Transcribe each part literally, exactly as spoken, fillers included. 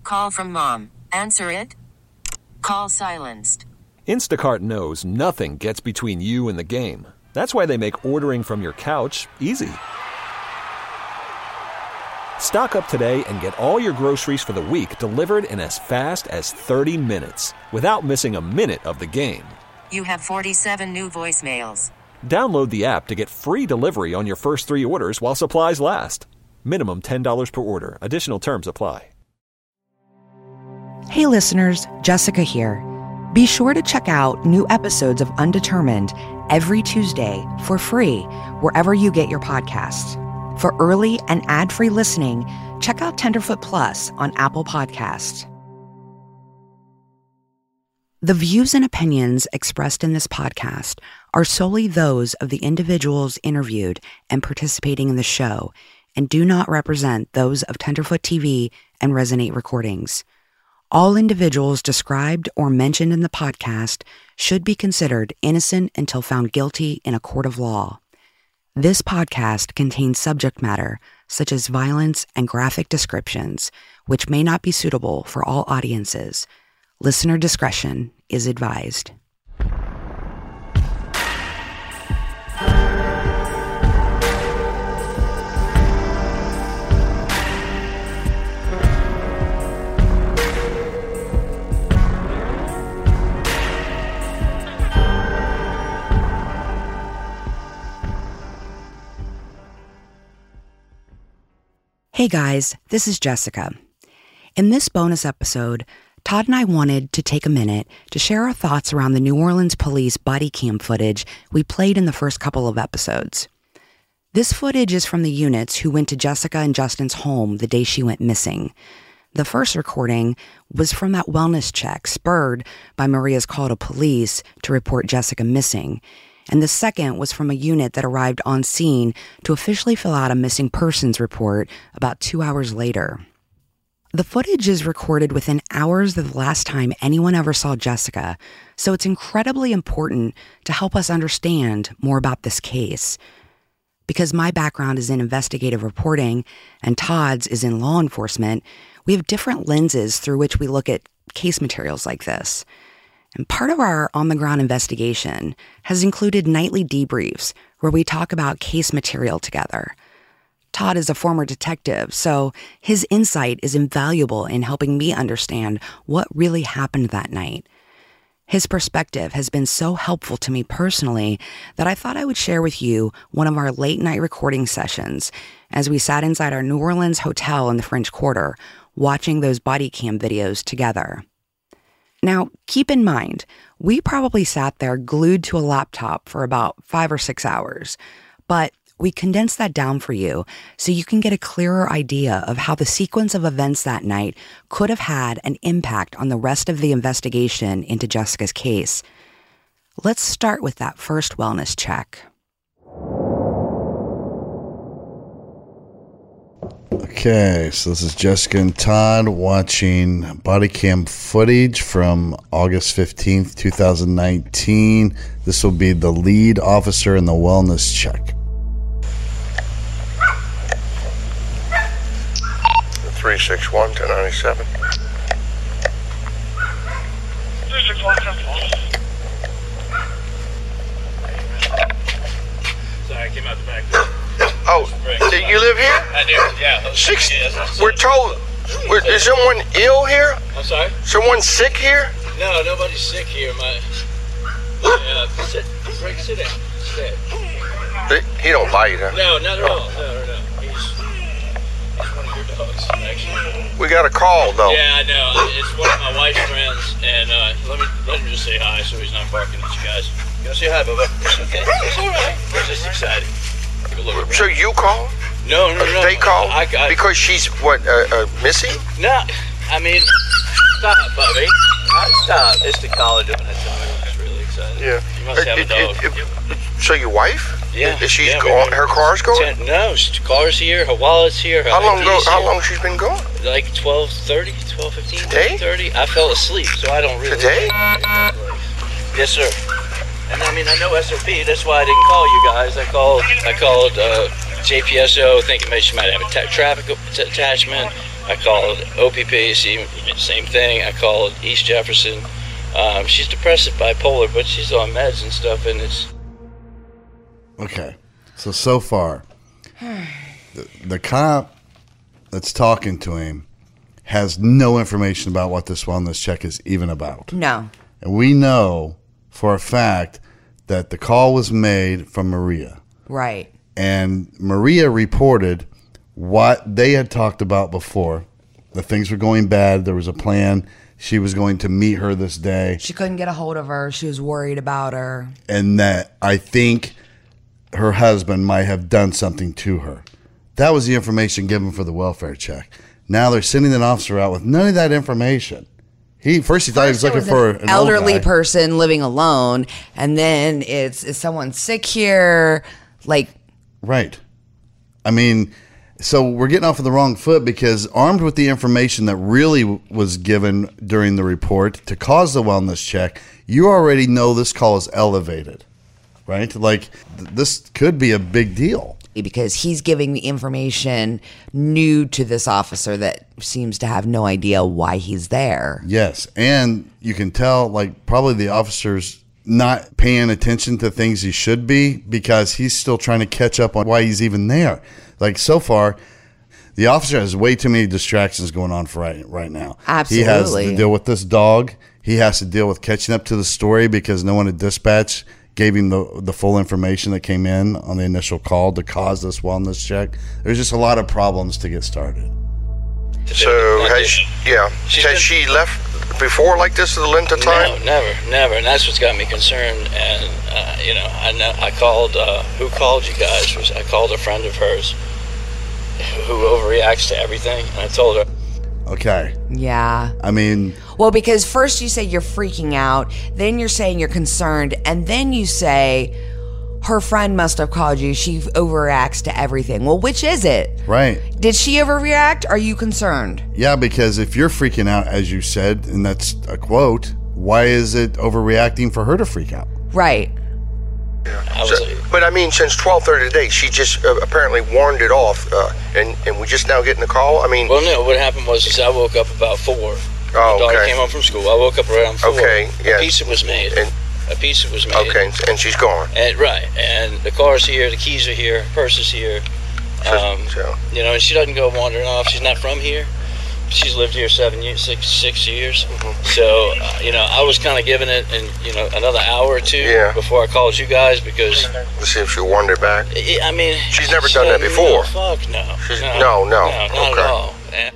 Call from mom. Answer it. Call silenced. Instacart knows nothing gets between you and the game. That's why they make ordering from your couch easy. Stock up today and get all your groceries for the week delivered in as fast as thirty minutes without missing a minute of the game. You have forty-seven new voicemails. Download the app to get free delivery on your first three orders while supplies last. Minimum ten dollars per order. Additional terms apply. Hey listeners, Jessica here. Be sure to check out new episodes of Undetermined every Tuesday for free wherever you get your podcasts. For early and ad-free listening, check out Tenderfoot Plus on Apple Podcasts. The views and opinions expressed in this podcast are solely those of the individuals interviewed and participating in the show and do not represent those of Tenderfoot T V and Resonate Recordings. All individuals described or mentioned in the podcast should be considered innocent until found guilty in a court of law. This podcast contains subject matter such as violence and graphic descriptions, which may not be suitable for all audiences. Listener discretion is advised. Hey guys, this is Jessica. In this bonus episode, Todd and I wanted to take a minute to share our thoughts around the New Orleans police body cam footage we played in the first couple of episodes. This footage is from the units who went to Jessica and Justin's home the day she went missing. The first recording was from that wellness check spurred by Maria's call to police to report Jessica missing. And the second was from a unit that arrived on scene to officially fill out a missing persons report about two hours later. The footage is recorded within hours of the last time anyone ever saw Jessica, so it's incredibly important to help us understand more about this case. Because my background is in investigative reporting and Todd's is in law enforcement, we have different lenses through which we look at case materials like this. And part of our on-the-ground investigation has included nightly debriefs where we talk about case material together. Todd is a former detective, so his insight is invaluable in helping me understand what really happened that night. His perspective has been so helpful to me personally that I thought I would share with you one of our late-night recording sessions as we sat inside our New Orleans hotel in the French Quarter, watching those body cam videos together. Now, keep in mind, we probably sat there glued to a laptop for about five or six hours, but we condensed that down for you so you can get a clearer idea of how the sequence of events that night could have had an impact on the rest of the investigation into Jessica's case. Let's start with that first wellness check. Okay, so this is Jessica and Todd watching body cam footage from August fifteenth, twenty nineteen. This will be the lead officer in the wellness check. three six one, ten ninety-seven. three six one, ten ninety-seven. Sorry, I came out the back there. Oh, do you live here? I do, yeah. Six, yes, we're told, we're, is someone ill here? I'm sorry? Someone sick here? No, nobody's sick here. My, uh, sit, Frank, sit down. Sit. He don't bite, huh? No, not at all. No, no, no. He's, he's one of your dogs, actually. We got a call, though. Yeah, I know. It's one of my wife's friends, and uh, let me let him just say hi so he's not barking at you guys. You want to say hi, Bubba? It's okay. It's all right. We're just excited. So you call? No, no, no. They call? I, I, because she's, what, uh, uh, missing? No, I mean, stop, Bubby. Stop. It's the collar doing that to me. It's really exciting. Yeah. You must have a dog. It, it, it, so your wife? Yeah. Is she yeah, going? Her car's going? Ten, no, her car's here. Her wallet's here. Her How long ago? How here. long she's been gone? Like twelve thirty, twelve fifteen, Today? thirty. I fell asleep, so I don't really. Today? Yes, sir. And I mean, I know S O P. That's why I didn't call you guys. I called. I called uh, J P S O, thinking maybe she might have a t- traffic t- attachment. I called O P P, same thing. I called East Jefferson. Um, she's depressive bipolar, but she's on meds and stuff, and it's... Okay. So, so far, the, the cop that's talking to him has no information about what this wellness check is even about. No. And we know for a fact that the call was made from Maria. Right. And Maria reported what they had talked about before. The things were going bad. There was a plan. She was going to meet her this day. She couldn't get a hold of her. She was worried about her. And that I think her husband might have done something to her. That was the information given for the welfare check. Now they're sending an officer out with none of that information. He first he thought First he was looking for an an elderly old guy. person living alone, and then it's is someone sick here? Like, right. I mean, so we're getting off of the wrong foot because armed with the information that really was given during the report to cause the wellness check, you already know this call is elevated, right? Like th- this could be a big deal. because he's giving the information new to this officer that seems to have no idea why he's there. Yes, and you can tell, like, probably the officer's not paying attention to things he should be because he's still trying to catch up on why he's even there. Like, so far, the officer has way too many distractions going on for right, right now. Absolutely. He has to deal with this dog. He has to deal with catching up to the story because no one at dispatch gave him the the full information that came in on the initial call to cause this wellness check. There's just a lot of problems to get started. So, has, yeah, She's has been- she left before like this at the length of time? No, never, never, and that's what's got me concerned. And uh, you know, I know I called. Uh, who called you guys? Was I called a friend of hers who overreacts to everything, and I told her. Okay. Yeah. I mean, Well, because first you say you're freaking out, then you're saying you're concerned, and then you say her friend must have called you. She overreacts to everything. Well, which is it? right. Did she overreact? Are you concerned? Yeah, because if you're freaking out, as you said, and that's a quote, why is it overreacting for her to freak out? Right. I was So- like, but I mean, since twelve thirty today, she just uh, apparently warned it off, uh, and and we just now getting the call. I mean, well, no. What happened was, is I woke up about four. Oh, My daughter okay. came home from school. I woke up around four. Okay, yeah. A pizza was made. And- a pizza was made. okay, and she's gone. And, right, and the car's here, the keys are here, purse is here. Um, so- you know, and she doesn't go wandering off. She's not from here. She's lived here seven years, six, six years. Mm-hmm. So, uh, you know, I was kind of giving it, in, you know, another hour or two Yeah. before I called you guys because, Let's see if she wandered back. I I mean, She's never done that before. No, fuck no. She's- no, no, no, no, not okay. at all. And,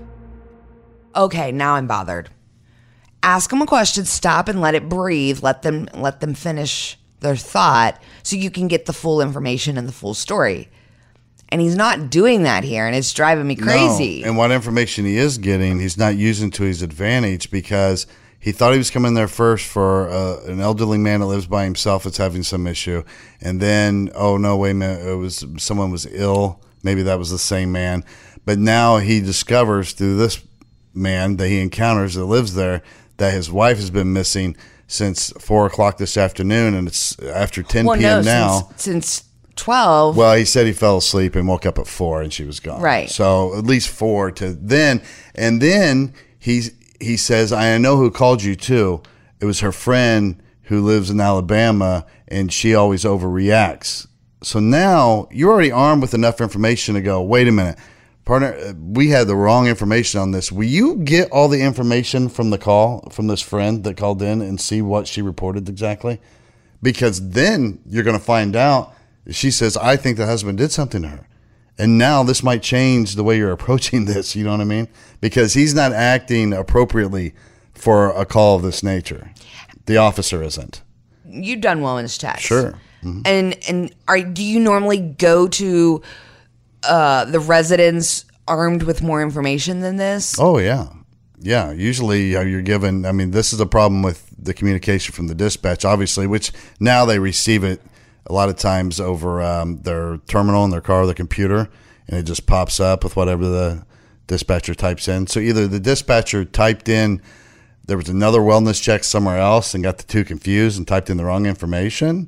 Okay, now I'm bothered. Ask them a question, stop and let it breathe. Let them let them finish their thought so you can get the full information and the full story. And he's not doing that here, and it's driving me crazy. No. And what information he is getting, he's not using to his advantage because he thought he was coming there first for uh, an elderly man that lives by himself that's having some issue. And then, oh, no, wait a minute, it was someone was ill. Maybe that was the same man. But now he discovers through this man that he encounters that lives there that his wife has been missing since four o'clock this afternoon, and it's after ten well, p.m. no, now. since, since twelve. Well, he said he fell asleep and woke up at four, and she was gone. Right. So at least four to then, and then he's he says, "I know who called you too. It was her friend who lives in Alabama, and she always overreacts." So now you're already armed with enough information to go, wait a minute, partner, uh, we had the wrong information on this. Will you get all the information from the call from this friend that called in and see what she reported exactly? Because then you're going to find out. She says, I think the husband did something to her. And now this might change the way you're approaching this. You know what I mean? Because he's not acting appropriately for a call of this nature. The officer isn't. You've done wellness checks. Sure. Mm-hmm. And and are do you normally go to uh, the residents armed with more information than this? Oh, yeah. Yeah. Usually uh, you're given, I mean, this is a problem with the communication from the dispatch, obviously, which now they receive it a lot of times over um, their terminal in their car or their computer, and it just pops up with whatever the dispatcher types in. So either the dispatcher typed in there was another wellness check somewhere else and got the two confused and typed in the wrong information,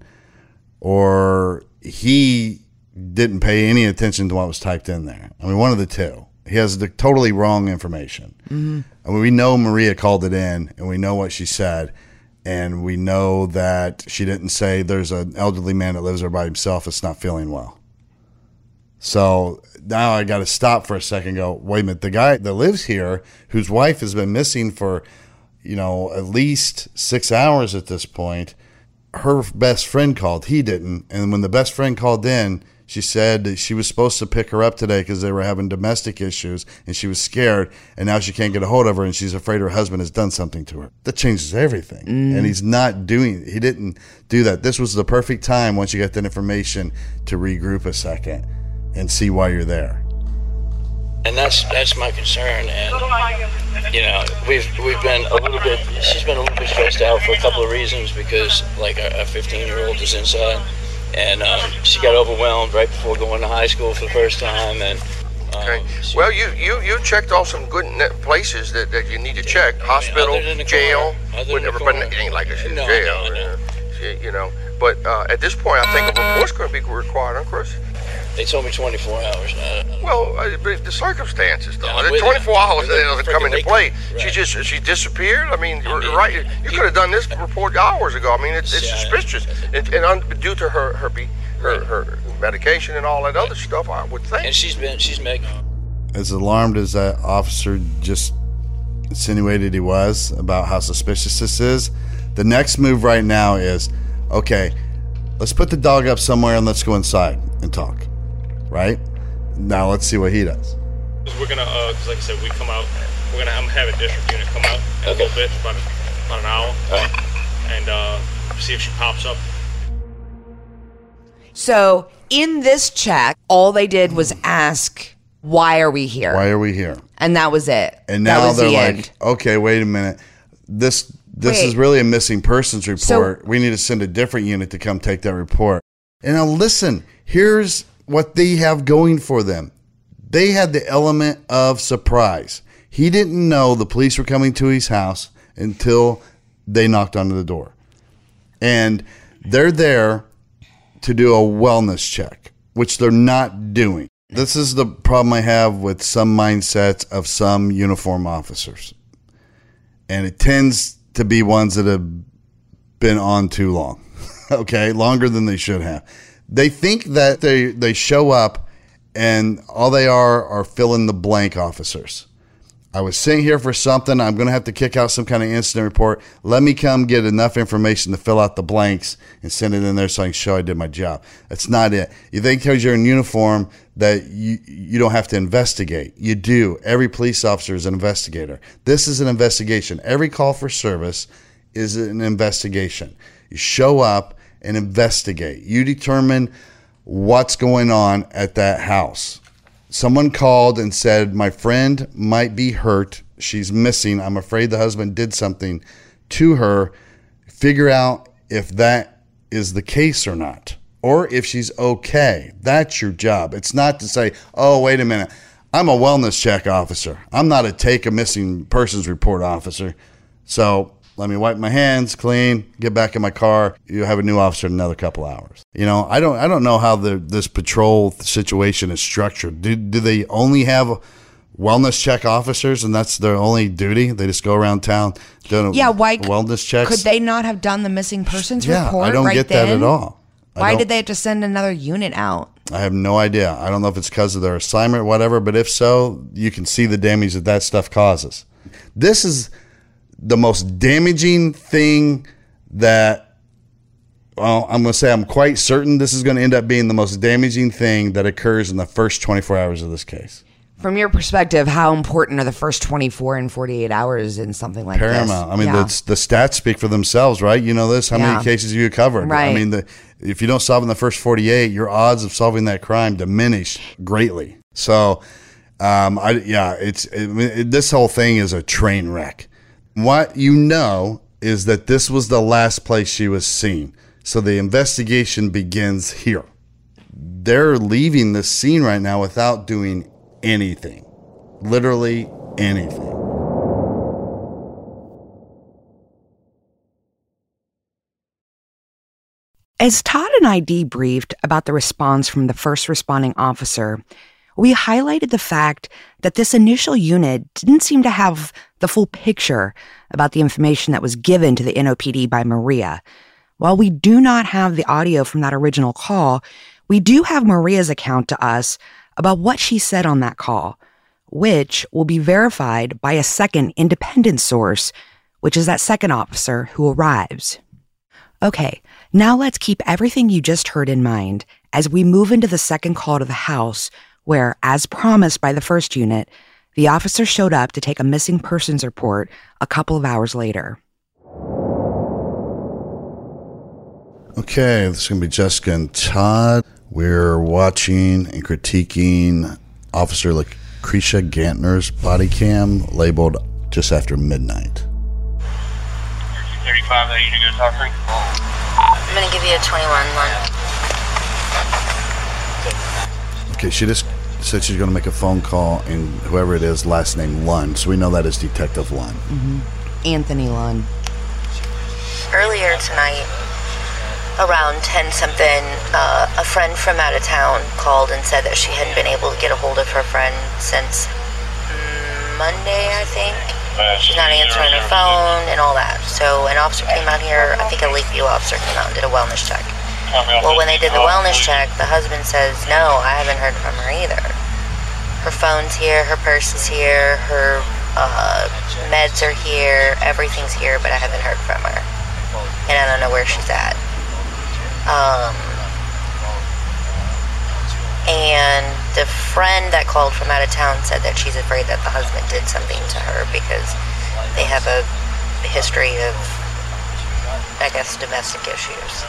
or he didn't pay any attention to what was typed in there. I mean, one of the two. He has the totally wrong information. Mm-hmm. And we know Maria called it in, and we know what she said, and we know that she didn't say there's an elderly man that lives there by himself that's not feeling well. So now I got to stop for a second and go, wait a minute, the guy that lives here, whose wife has been missing for, you know, at least six hours at this point, her best friend called. He didn't. And when the best friend called in, she said that she was supposed to pick her up today because they were having domestic issues and she was scared, and now she can't get a hold of her and she's afraid her husband has done something to her. That changes everything. Mm. And he's not doing, he didn't do that. This was the perfect time once you got that information to regroup a second and see why you're there. And that's that's my concern. And, you know, we've we've been a little bit, she's been a little bit stressed out for a couple of reasons because, like, a fifteen-year-old is inside. And um, she got overwhelmed right before going to high school for the first time. And um, okay. Well, you, you, you checked off some good places that, that you need to check. Hospital, I mean, jail, whatever. But it ain't like she's in no, jail. No, no. She, you know. But uh, at this point, I think a report's going to be required, huh, Chris? They told me twenty-four hours. I, I well, uh, but the circumstances, though. Yeah, the twenty-four hours that doesn't come into play. Right. She just she disappeared. I mean, I mean right? You he, could have done this report hours ago. I mean, it's, it's yeah, suspicious, and, and un, due to her her, be, her right. her medication and all that other stuff, I would think. And she's been she's making. As alarmed as that officer just insinuated he was about how suspicious this is, the next move right now is, okay, let's put the dog up somewhere and let's go inside and talk. Right? Now let's see what he does. We're gonna, uh, cause like I said, we come out. We're gonna I'm gonna have a district unit come out in okay. a little bit, about, a, about an hour, right. and uh, see if she pops up. So in this check, all they did was ask, "Why are we here?" Why are we here? And that was it. And now was they're the like, end. okay, wait a minute. This this Wait. is really a missing persons report. So, we need to send a different unit to come take that report. And now listen, here's what they have going for them. They had the element of surprise. He didn't know the police were coming to his house until they knocked on the door. And they're there to do a wellness check, which they're not doing. This is the problem I have with some mindsets of some uniform officers. And it tends to be ones that have been on too long, okay, longer than they should have. They think that they, they show up and all they are are fill-in-the-blank officers. I was sent here for something. I'm going to have to kick out some kind of incident report. Let me come get enough information to fill out the blanks and send it in there so I can show I did my job. That's not it. You think because you're in uniform that you, you don't have to investigate. You do. Every police officer is an investigator. This is an investigation. Every call for service is an investigation. You show up and investigate. You determine what's going on at that house. Someone called and said, my friend might be hurt. She's missing. I'm afraid the husband did something to her. Figure out if that is the case or not, or if she's okay. That's your job. It's not to say, oh, wait a minute, I'm a wellness check officer. I'm not a take a missing persons report officer. So let me wipe my hands clean, get back in my car. You have a new officer in another couple hours. You know, I don't I don't know how the this patrol situation is structured. Do, do they only have wellness check officers and that's their only duty? They just go around town doing yeah, why, wellness checks? Could they not have done the missing persons yeah, report I don't right get then? that at all. Why did they have to send another unit out? I have no idea. I don't know if it's because of their assignment or whatever, but if so, you can see the damage that that stuff causes. This is the most damaging thing that, well, I'm going to say I'm quite certain this is going to end up being the most damaging thing that occurs in the first twenty-four hours of this case. From your perspective, how important are the first twenty-four and forty-eight hours in something like Paramount. this? Paramount. I mean, yeah. the, the stats speak for themselves, right? You know this? How yeah. many cases you covered? Right. I mean, the, if you don't solve in the first forty-eight, your odds of solving that crime diminish greatly. So, um, I yeah, it's it, it, this whole thing is a train wreck. What you know is that this was the last place she was seen. So the investigation begins here. They're leaving this scene right now without doing anything. Literally anything. As Todd and I debriefed about the response from the first responding officer, we highlighted the fact that this initial unit didn't seem to have the full picture about the information that was given to the N O P D by Maria. While we do not have the audio from that original call, we do have Maria's account to us about what she said on that call, which will be verified by a second independent source, which is that second officer who arrives. Okay, now let's keep everything you just heard in mind as we move into the second call to the house, where, as promised by the first unit, the officer showed up to take a missing persons report a couple of hours later. Okay, this is going to be Jessica and Todd. We're watching and critiquing Officer Lucretia Gantner's body cam, labeled just after midnight. two thirty-five, that you to go talk to? I'm going to give you a twenty-one one. Okay, she just said she's going to make a phone call, and whoever it is, last name Lund. So we know that is Detective Lund. Mm-hmm. Anthony Lund. Earlier tonight, around ten something, uh, a friend from out of town called and said that she hadn't been able to get a hold of her friend since mm, Monday, I think. She's not answering her phone and all that. So an officer came out here, I think a Lakeview officer came out and did a wellness check. Well, when they did the wellness check, the husband says, no, I haven't heard from her either. Her phone's here, her purse is here, her uh, meds are here, everything's here, but I haven't heard from her. And I don't know where she's at. Um, and the friend that called from out of town said that she's afraid that the husband did something to her because they have a history of, I guess, domestic issues.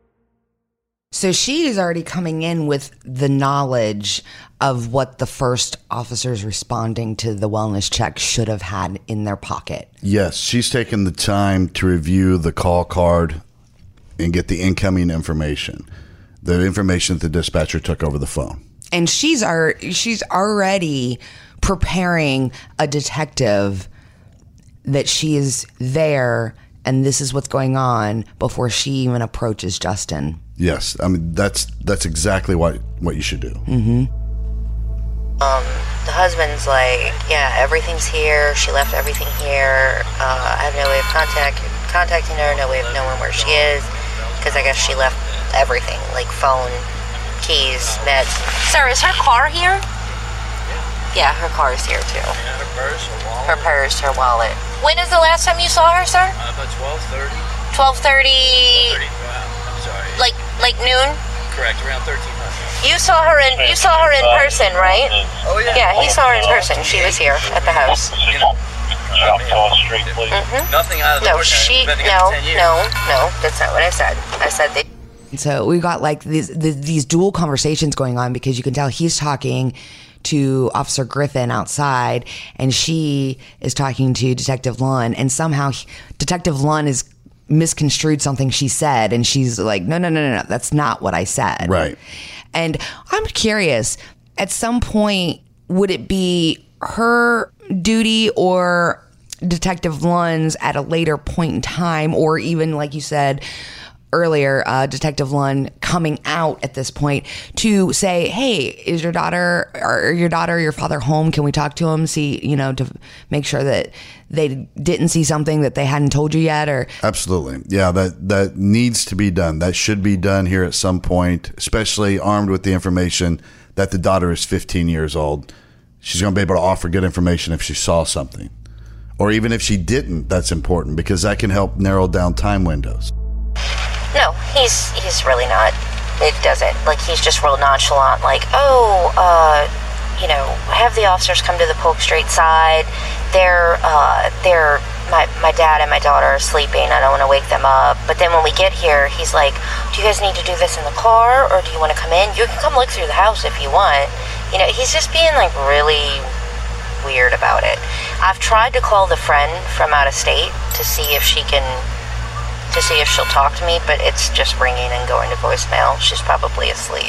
So she is already coming in with the knowledge of what the first officers responding to the wellness check should have had in their pocket. Yes, she's taken the time to review the call card and get the incoming information, the information that the dispatcher took over the phone. And she's ar- she's already preparing a detective that she is there and this is what's going on before she even approaches Justin. Yes, I mean, that's that's exactly what, what you should do. Mm-hmm. Um, the husband's like, yeah, everything's here. She left everything here. Uh, I have no way of contact, contacting her, no way of knowing where she is, because I guess she left everything, like phone, keys, meds. Sir, is her car here? Yeah, her car is here, too. Yeah, her purse, her wallet. Her purse, her wallet. When is the last time you saw her, sir? Uh, about twelve thirty. twelve thirty. thirty, I'm sorry. Like, like noon? Correct, around thirteen hundred. You saw her in, you saw her in person, right? Oh, yeah. Yeah, he saw her in person. She was here at the house. You know, I mean, Mm-hmm. nothing out of the No, ordinary. she, We've been together no, ten years. no, no, that's not what I said. I said they... So we've got like these these dual conversations going on because you can tell he's talking to Officer Griffin outside and she is talking to Detective Lund, and somehow he, Detective Lund is misconstrued something she said, and she's like, no, no, no, no, no, that's not what I said. Right. And I'm curious, at some point, would it be her duty or Detective Lund's at a later point in time, or even, like you said earlier, uh, Detective Lund coming out at this point to say, hey, is your daughter or your daughter or your father home? Can we talk to him? See, you know, to make sure that they didn't see something that they hadn't told you yet? Or Absolutely. Yeah, that, that needs to be done. That should be done here at some point, especially armed with the information that the daughter is fifteen years old. She's going to be able to offer good information if she saw something. Or even if she didn't, that's important because that can help narrow down time windows. No, he's he's really not. It doesn't. Like, he's just real nonchalant. Like, oh, uh, you know, have the officers come to the Polk Street side. They're, uh, they're, my, my dad and my daughter are sleeping. I don't want to wake them up. But then when we get here, he's like, do you guys need to do this in the car, or do you want to come in? You can come look through the house if you want. You know, he's just being, like, really weird about it. I've tried to call the friend from out of state to see if she can... to see if she'll talk to me, but it's just ringing and going to voicemail. She's probably asleep.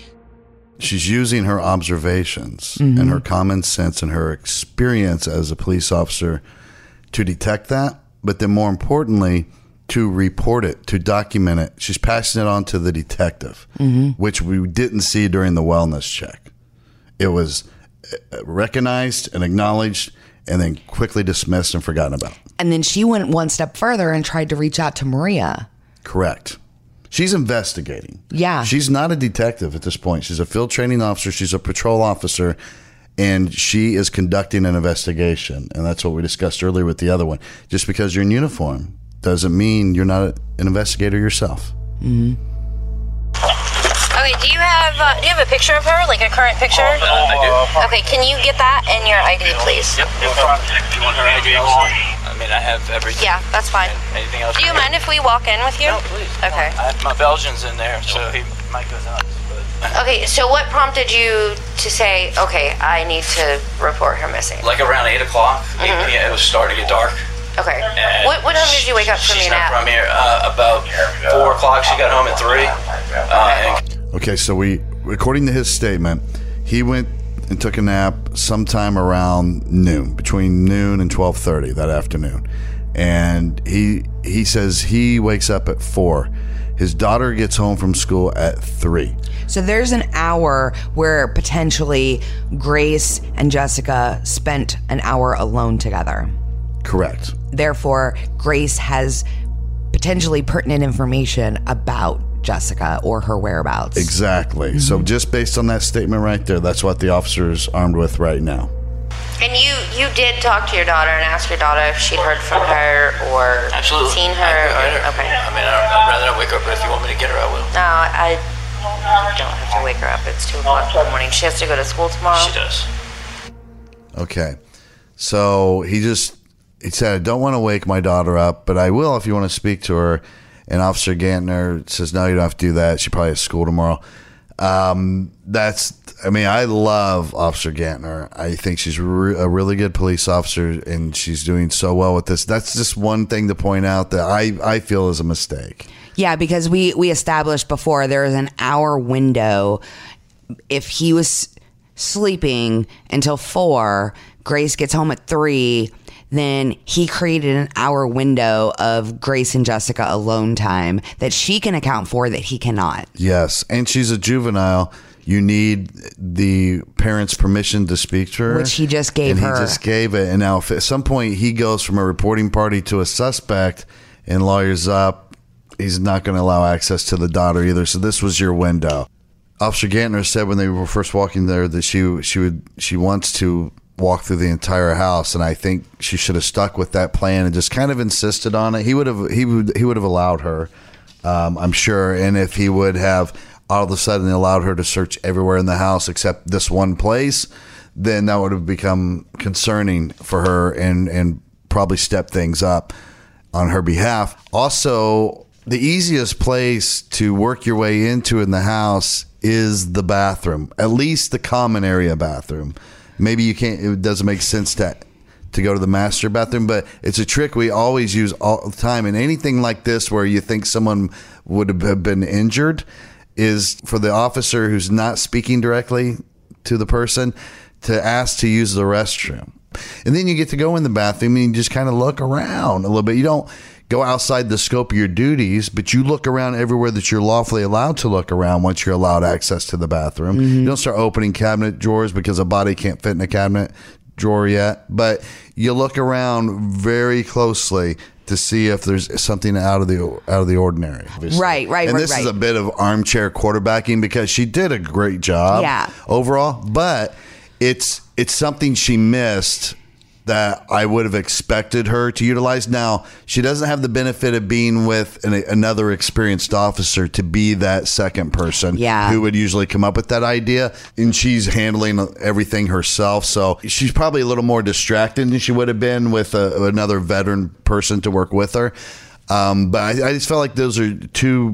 She's using her observations Mm-hmm. and her common sense and her experience as a police officer to detect that, but then more importantly, to report it, to document it. She's passing it on to the detective, Mm-hmm. which we didn't see during the wellness check. It was recognized and acknowledged and then quickly dismissed and forgotten about. And then she went one step further and tried to reach out to Maria. Correct. She's investigating. Yeah. She's not a detective at this point. She's a field training officer. She's a patrol officer. And she is conducting an investigation. And that's what we discussed earlier with the other one. Just because you're in uniform doesn't mean you're not an investigator yourself. Mm-hmm. Okay, do you have uh, do you have a picture of her, like a current picture? Uh, I do. Okay, can you get that and your I D, please? Yep. You want her I D also? I mean, I have everything. Yeah, that's fine. Anything else? Do you mind if we walk in with you? No, please. Okay. I have my Belgian's in there, so he might go nuts. But. Okay, so what prompted you to say, okay, I need to report her missing? Like around eight o'clock, Mm-hmm. it was starting to get dark. Okay. What, what time did you wake up from She's your not nap? from here. Uh, about four o'clock. She got home at three. Uh, and Okay, so we, according to his statement, he went and took a nap sometime around noon, between noon and twelve thirty that afternoon. And he he says he wakes up at four. His daughter gets home from school at three. So there's an hour where potentially Grace and Jessica spent an hour alone together. Correct. Therefore, Grace has potentially pertinent information about Jessica or her whereabouts. Exactly. Mm-hmm. So just based on that statement right there, that's what the officer's armed with right now. And you, you did talk to your daughter and ask your daughter if she'd heard from her or absolutely. seen her? I Or, her. Okay. I mean, I'd rather not wake her up, but if you want me to get her, I will. No, I don't have to wake her up. It's two o'clock in the morning. She has to go to school tomorrow. She does. Okay. So he just, he said, I don't want to wake my daughter up, but I will if you want to speak to her. And Officer Gantner says, no, you don't have to do that. She probably has school tomorrow. Um, that's, I mean, I love Officer Gantner. I think she's re- a really good police officer, and she's doing so well with this. That's just one thing to point out that I, I feel is a mistake. Yeah, because we, we established before there is an hour window. If he was sleeping until four, Grace gets home at three, then he created an hour window of Grace and Jessica alone time that she can account for that he cannot. Yes, and she's a juvenile. You need the parents' permission to speak to her. Which he just gave and her. he just gave it. And now if at some point he goes from a reporting party to a suspect and lawyers up, he's not going to allow access to the daughter either. So this was your window. Officer Gantner said when they were first walking there that she she would she wants to walk through the entire house, and I think she should have stuck with that plan and just kind of insisted on it. He would have he would he would have allowed her, um, I'm sure. And if he would have all of a sudden allowed her to search everywhere in the house except this one place, then that would have become concerning for her and and probably step things up on her behalf. Also, the easiest place to work your way into in the house is the bathroom, at least the common area bathroom. Maybe you can't, it doesn't make sense to to go to the master bathroom, but it's a trick we always use all the time. And anything like this where you think someone would have been injured is for the officer who's not speaking directly to the person to ask to use the restroom. And then you get to go in the bathroom and you just kind of look around a little bit. You don't go outside the scope of your duties, but you look around everywhere that you're lawfully allowed to look around once you're allowed access to the bathroom. Mm-hmm. You don't start opening cabinet drawers because a body can't fit in a cabinet drawer yet, but you look around very closely to see if there's something out of the out of the ordinary. Obviously. Right, right, and right, this right. is a bit of armchair quarterbacking because she did a great job yeah. overall, but it's it's something she missed that I would have expected her to utilize. Now, she doesn't have the benefit of being with an, another experienced officer to be that second person yeah. who would usually come up with that idea, and she's handling everything herself. So she's probably a little more distracted than she would have been with a, another veteran person to work with her. Um, but I, I just felt like those are two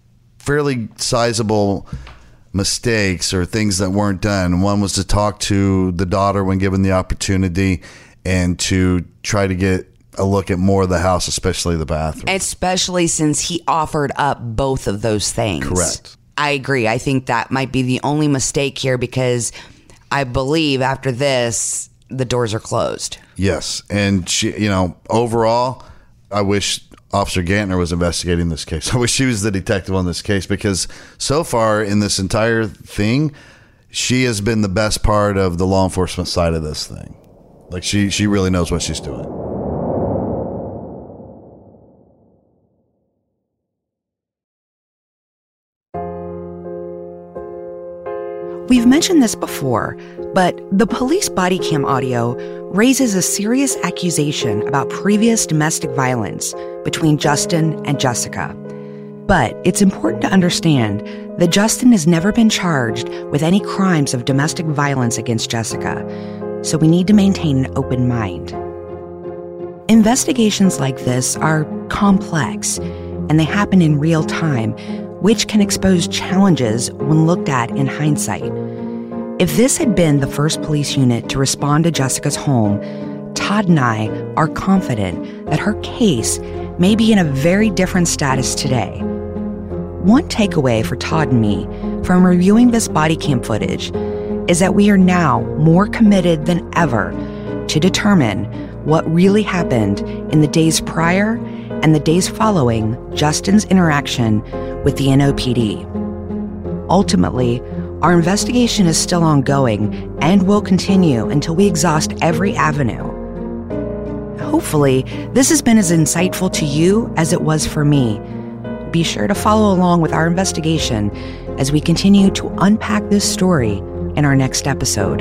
fairly sizable mistakes or things that weren't done. One was to talk to the daughter when given the opportunity, and to try to get a look at more of the house, especially the bathroom. Especially since he offered up both of those things. Correct. I agree. I think that might be the only mistake here because I believe after this, the doors are closed. Yes. And, she, you know, overall, I wish Officer Gantner was investigating this case. I wish she was the detective on this case because so far in this entire thing, she has been the best part of the law enforcement side of this thing. Like she, she really knows what she's doing. We've mentioned this before, but the police body cam audio raises a serious accusation about previous domestic violence between Justin and Jessica. But it's important to understand that Justin has never been charged with any crimes of domestic violence against Jessica, so we need to maintain an open mind. Investigations like this are complex, and they happen in real time, which can expose challenges when looked at in hindsight. If this had been the first police unit to respond to Jessica's home, Todd and I are confident that her case may be in a very different status today. One takeaway for Todd and me from reviewing this body cam footage is that we are now more committed than ever to determine what really happened in the days prior and the days following Justin's interaction with the N O P D. Ultimately, our investigation is still ongoing and will continue until we exhaust every avenue. Hopefully, this has been as insightful to you as it was for me. Be sure to follow along with our investigation as we continue to unpack this story in our next episode.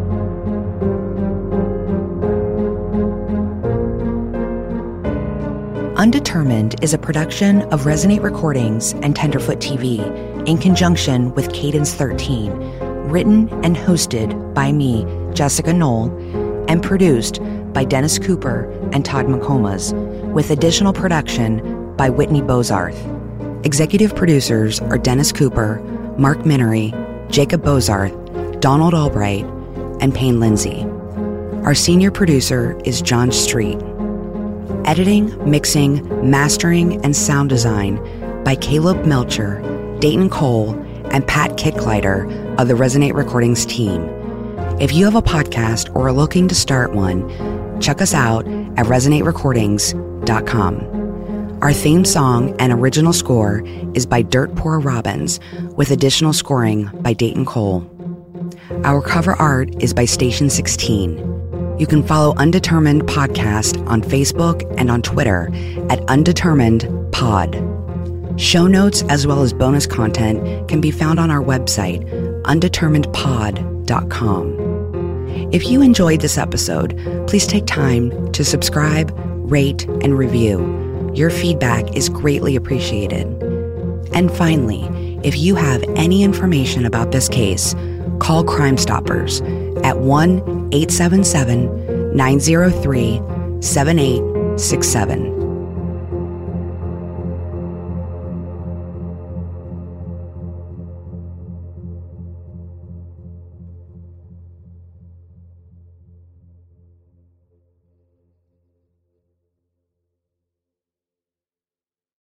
Undetermined is a production of Resonate Recordings and Tenderfoot T V in conjunction with Cadence thirteen, written and hosted by me, Jessica Knoll, and produced by Dennis Cooper and Todd McComas, with additional production by Whitney Bozarth. Executive producers are Dennis Cooper, Mark Minery, Jacob Bozarth, Donald Albright, and Payne Lindsay. Our senior producer is John Street. Editing, mixing, mastering, and sound design by Caleb Melcher, Dayton Cole, and Pat Kicklighter of the Resonate Recordings team. If you have a podcast or are looking to start one, check us out at resonate recordings dot com. Our theme song and original score is by Dirt Poor Robbins, with additional scoring by Dayton Cole. Our cover art is by Station sixteen. You can follow Undetermined Podcast on Facebook and on Twitter at Undetermined Pod. Show notes as well as bonus content can be found on our website, undetermined pod dot com. If you enjoyed this episode, please take time to subscribe, rate, and review. Your feedback is greatly appreciated. And finally, if you have any information about this case, call Crime Stoppers at one eight seven seven, nine zero three, seven eight six seven.